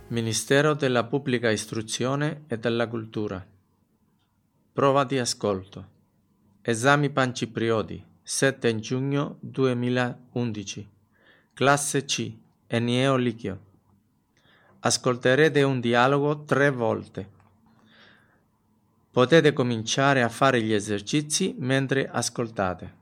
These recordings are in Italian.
Ministero della Pubblica Istruzione e della Cultura. Prova di ascolto. Esami Panciprioti, 7 giugno 2011. Classe C, Ennio Licchio. Ascolterete un dialogo 3 volte. Potete cominciare a fare gli esercizi mentre ascoltate.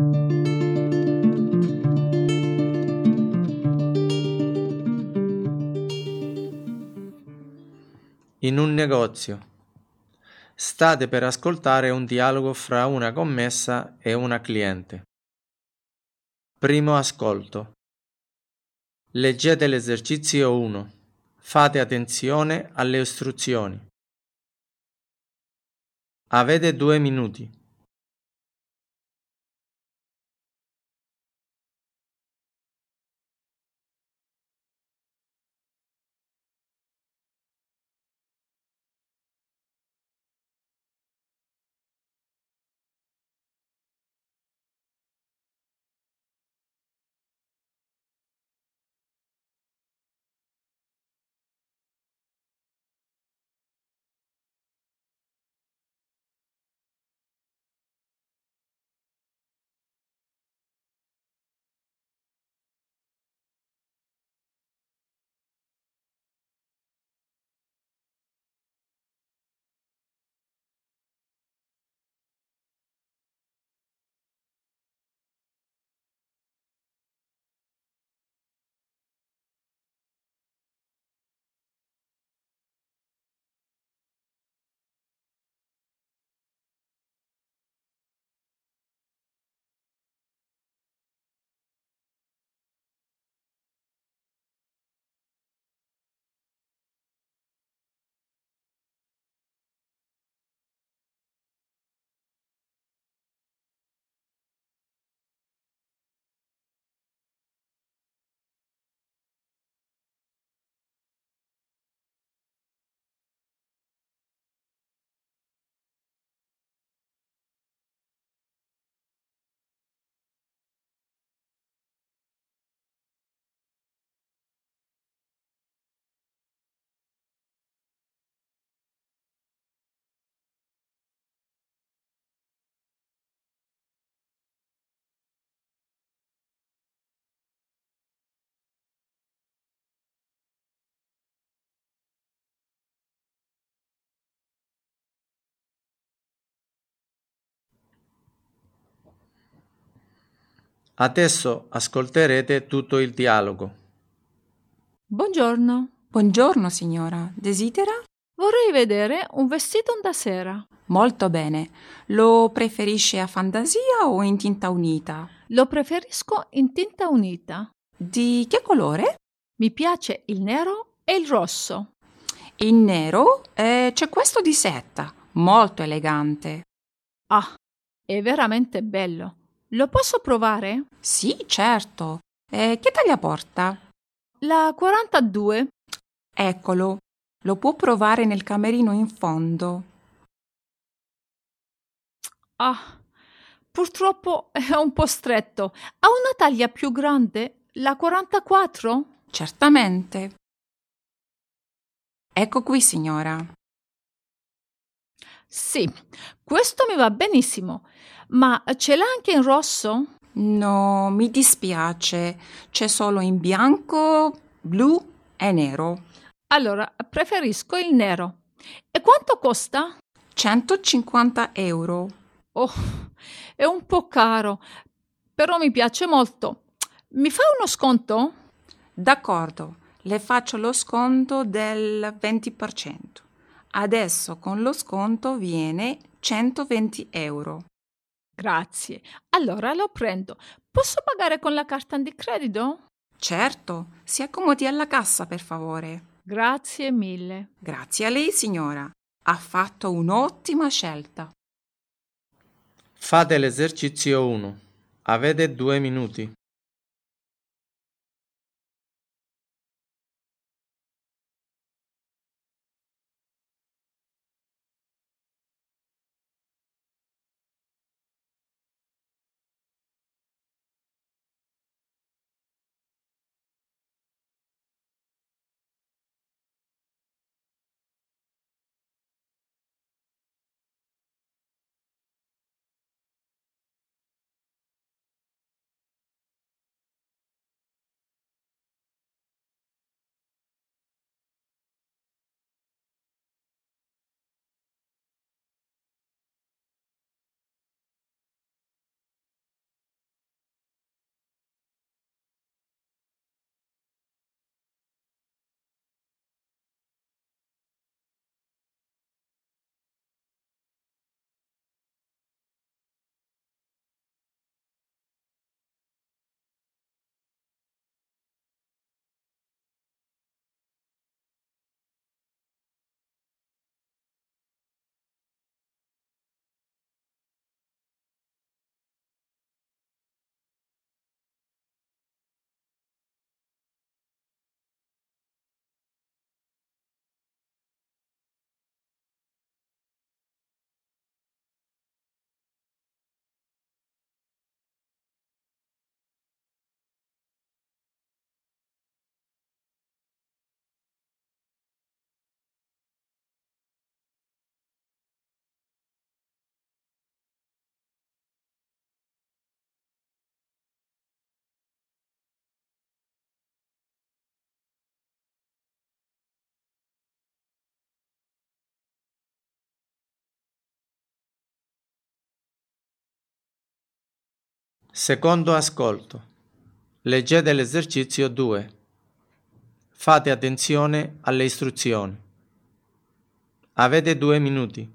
In un negozio. State per ascoltare un dialogo fra una commessa e una cliente. Primo ascolto. Leggete l'esercizio 1. Fate attenzione alle istruzioni. Avete 2 minuti. Adesso ascolterete tutto il dialogo. Buongiorno, Buongiorno signora, desidera? vorrei vedere un vestito da sera. Molto bene. Lo preferisce a fantasia o in tinta unita? Lo preferisco in tinta unita. Di che colore? Mi piace il nero e il rosso. In nero c'è questo di seta, molto elegante. Ah, è veramente bello. Lo posso provare? Sì, certo. Che taglia porta? La 42. Eccolo, lo può provare nel camerino in fondo. Ah, purtroppo è un po' stretto. Ha una taglia più grande? La 44? Certamente. Ecco qui, signora. Sì, questo mi va benissimo. Ma ce l'ha anche in rosso? No, mi dispiace. C'è solo in bianco, blu e nero. Allora, preferisco il nero. E quanto costa? 150 euro. Oh, è un po' caro, però mi piace molto. Mi fa uno sconto? D'accordo, le faccio lo sconto del 20%. Adesso con lo sconto viene 120 euro. Grazie. Allora lo prendo. Posso pagare con la carta di credito? Certo, si accomodi alla cassa, per favore. Grazie mille. Grazie a lei, signora. Ha fatto un'ottima scelta. Fate l'esercizio 1. Avete 2 minuti. Secondo ascolto. Leggete l'esercizio 2. Fate attenzione alle istruzioni. Avete 2 minuti.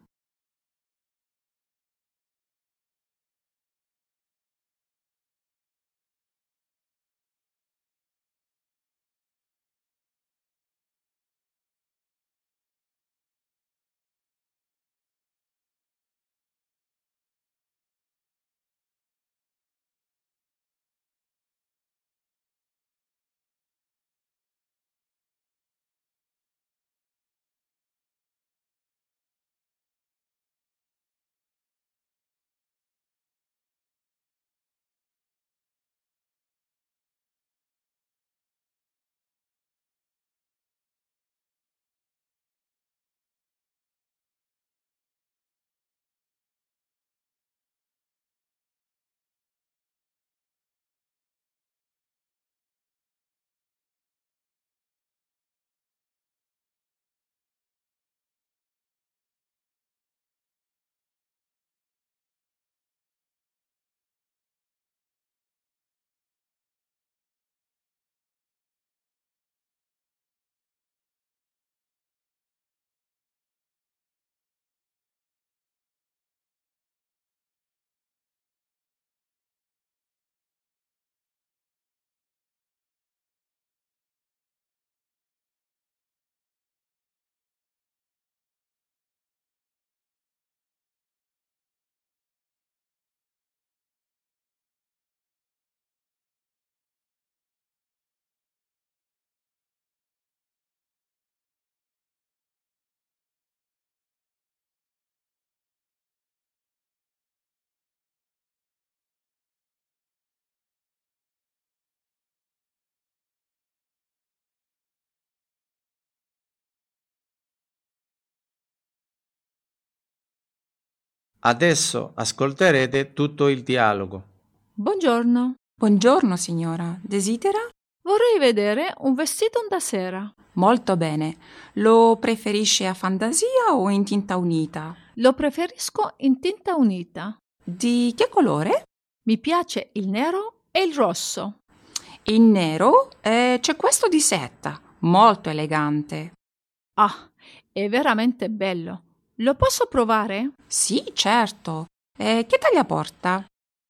Adesso ascolterete tutto il dialogo. Buongiorno. Buongiorno signora, desidera? Vorrei vedere un vestito da sera. Molto bene. Lo preferisce a fantasia o in tinta unita? Lo preferisco in tinta unita. Di che colore? Mi piace il nero e il rosso. In nero c'è questo di seta, molto elegante. Ah, è veramente bello. Lo posso provare? Sì, certo. Che taglia porta?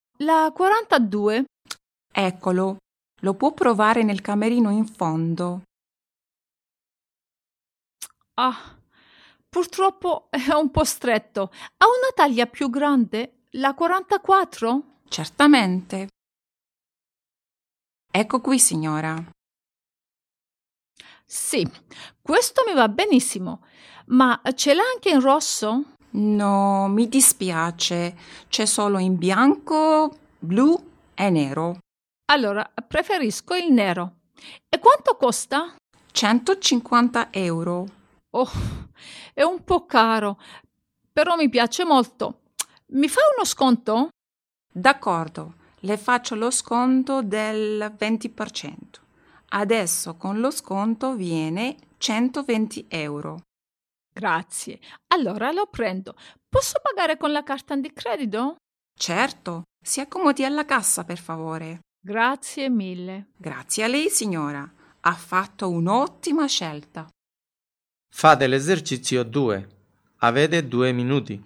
La 42. Eccolo. Lo può provare nel camerino in fondo. Ah, purtroppo è un po' stretto. Ha una taglia più grande? La 44? Certamente. Ecco qui, signora. Sì, questo mi va benissimo. Ma ce l'ha anche in rosso? No, mi dispiace. C'è solo in bianco, blu e nero. Allora, preferisco il nero. E quanto costa? 150 euro. Oh, è un po' caro, però mi piace molto. Mi fa uno sconto? D'accordo, le faccio lo sconto del 20%. Adesso con lo sconto viene 120 euro. Grazie. Allora lo prendo. Posso pagare con la carta di credito? Certo, si accomodi alla cassa, per favore. Grazie mille. Grazie a lei, signora. Ha fatto un'ottima scelta. Fate l'esercizio 2. Avete 2 minuti.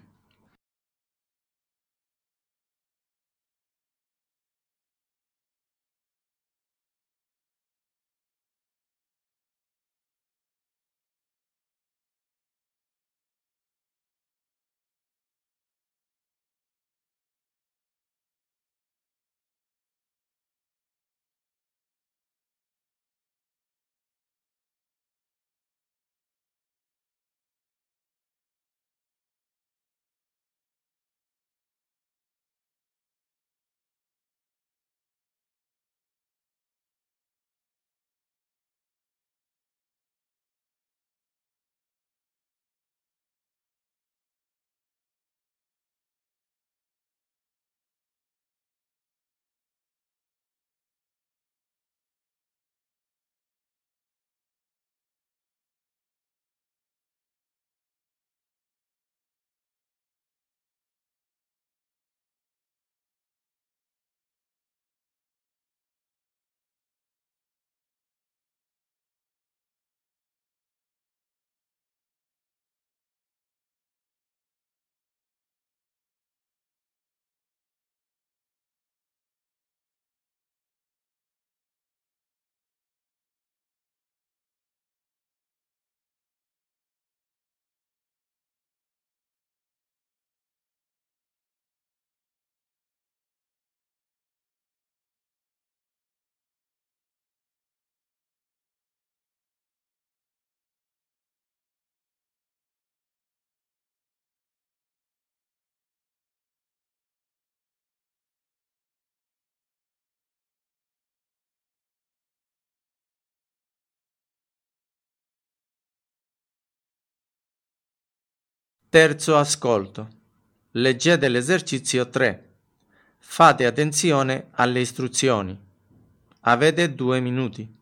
Terzo ascolto. Leggete l'esercizio 3. Fate attenzione alle istruzioni. Avete 2 minuti.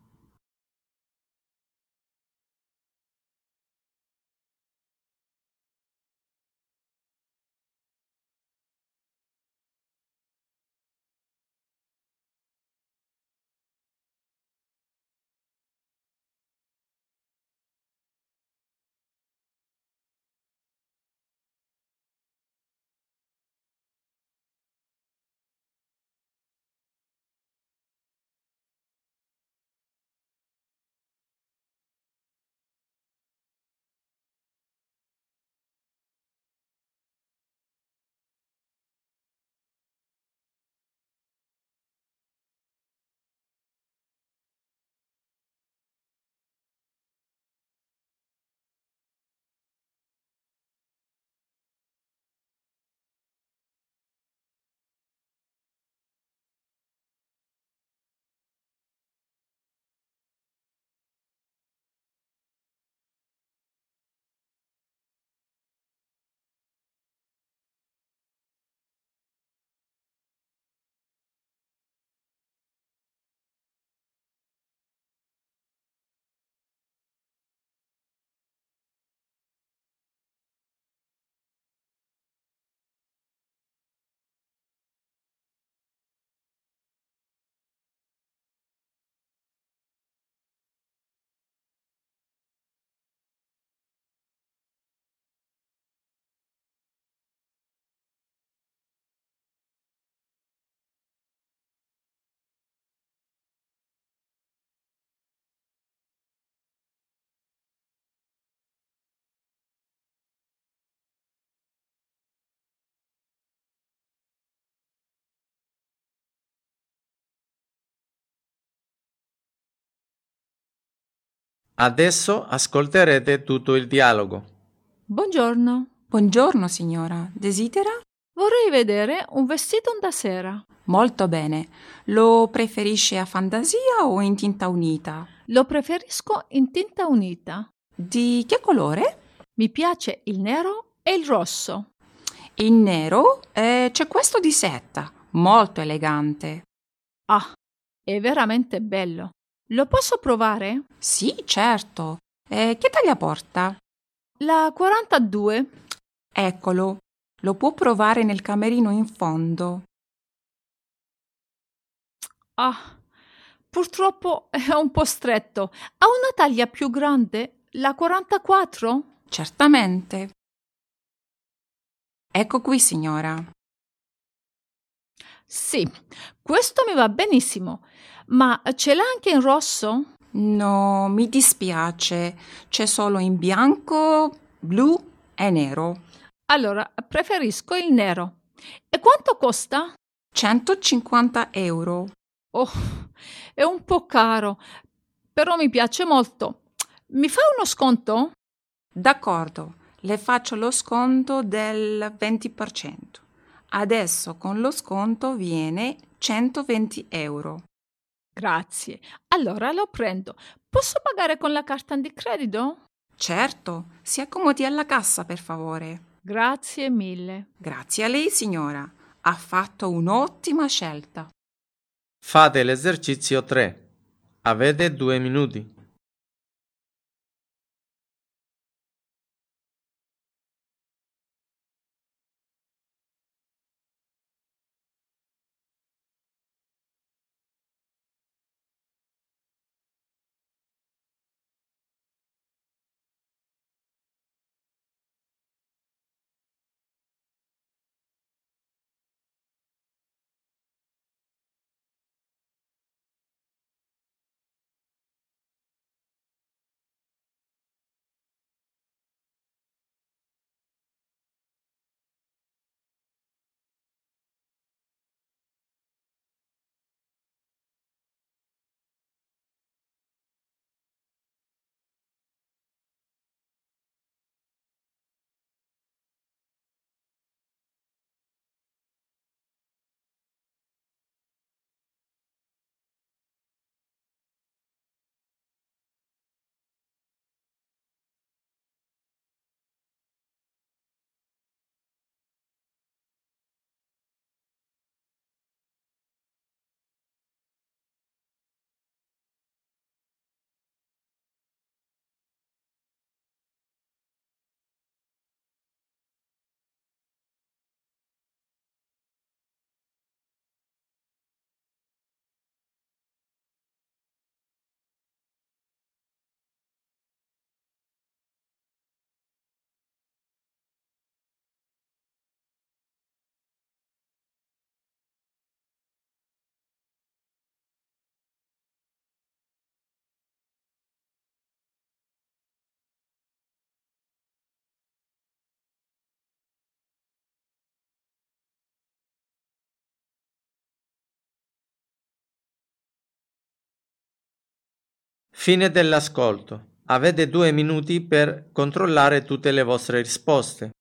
Adesso ascolterete tutto il dialogo. Buongiorno. Buongiorno signora, desidera? Vorrei vedere un vestito da sera. Molto bene. Lo preferisce a fantasia o in tinta unita? Lo preferisco in tinta unita. Di che colore? Mi piace il nero e il rosso. In nero c'è questo di seta, molto elegante. Ah, è veramente bello. Lo posso provare? Sì, certo. Che taglia porta? La 42. Eccolo, lo può provare nel camerino in fondo. Ah, purtroppo è un po' stretto. Ha una taglia più grande? La 44? Certamente. Ecco qui, signora. Sì, questo mi va benissimo. Ma ce l'ha anche in rosso? No, mi dispiace. C'è solo in bianco, blu e nero. Allora, preferisco il nero. E quanto costa? 150 euro. Oh, è un po' caro, però mi piace molto. Mi fa uno sconto? D'accordo, le faccio lo sconto del 20%. Adesso con lo sconto viene 120 euro. Grazie. Allora lo prendo. Posso pagare con la carta di credito? Certo, si accomodi alla cassa, per favore. Grazie mille. Grazie a lei, signora. Ha fatto un'ottima scelta. Fate l'esercizio 3. Avete 2 minuti. Fine dell'ascolto. Avete 2 minuti per controllare tutte le vostre risposte.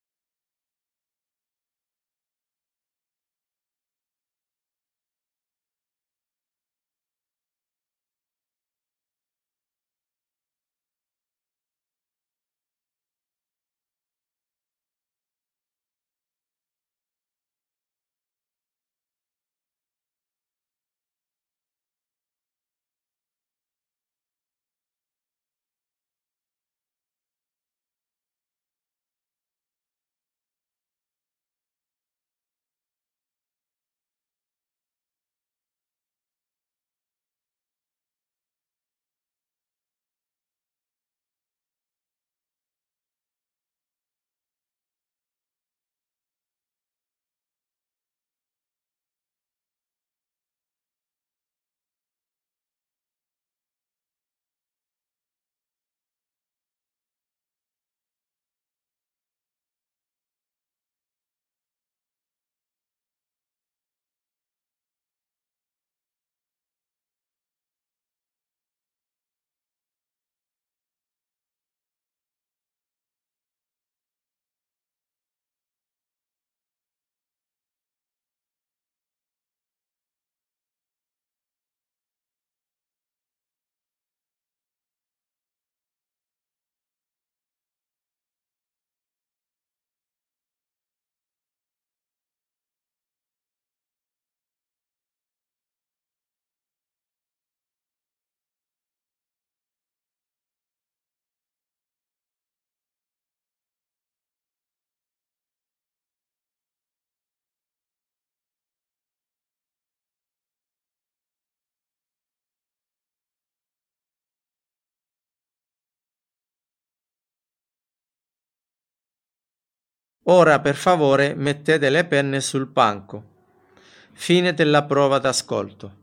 Ora per favore mettete le penne sul banco. Fine della prova d'ascolto.